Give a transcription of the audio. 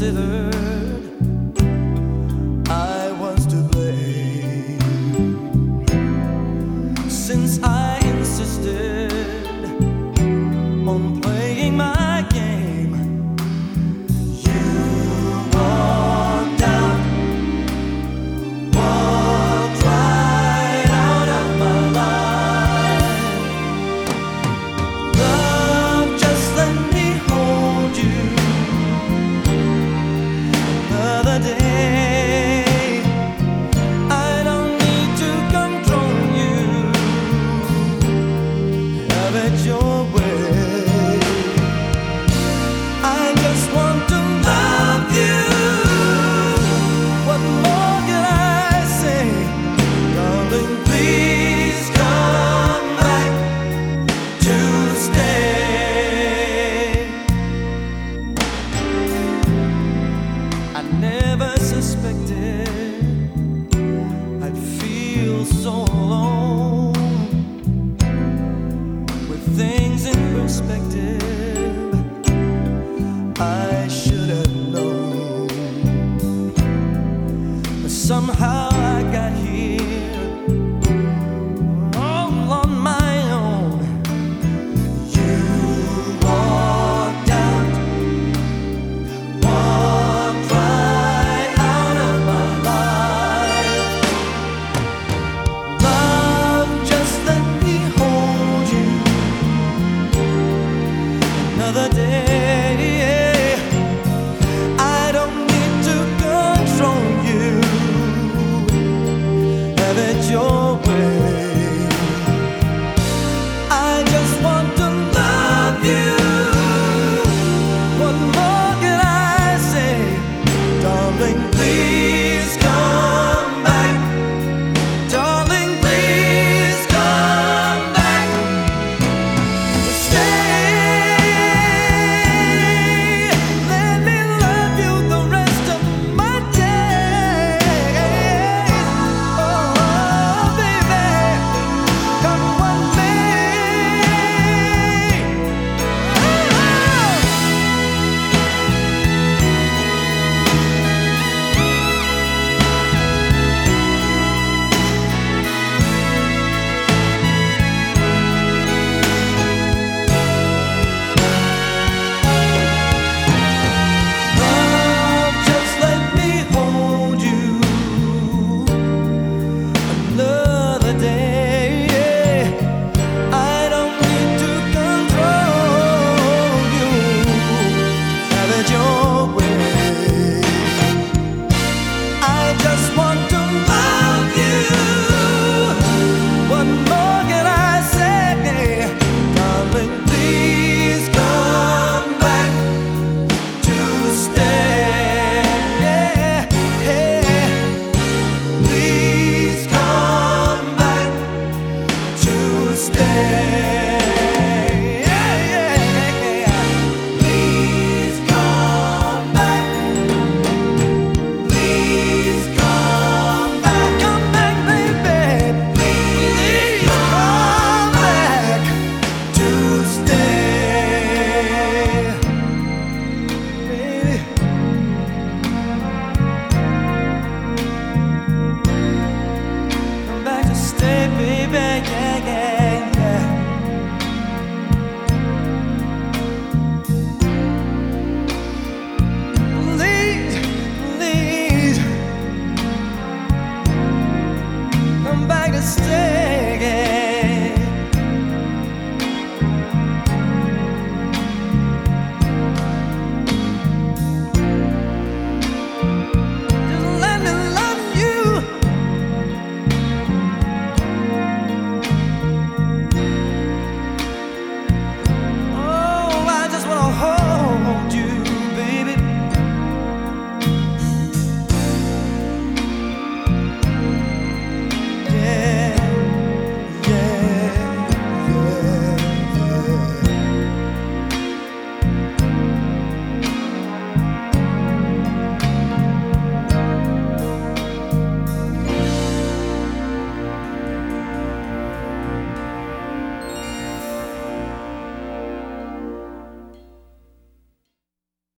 considered I was to blame, since I insisted on playing my game. You walked right out of my life. Love, just let me hold you another day. I don't need to control you. Have it your way. I just want to love you. What more can I say? Darling, please come back to stay. I never suspected I'd feel so alone. With things in perspective,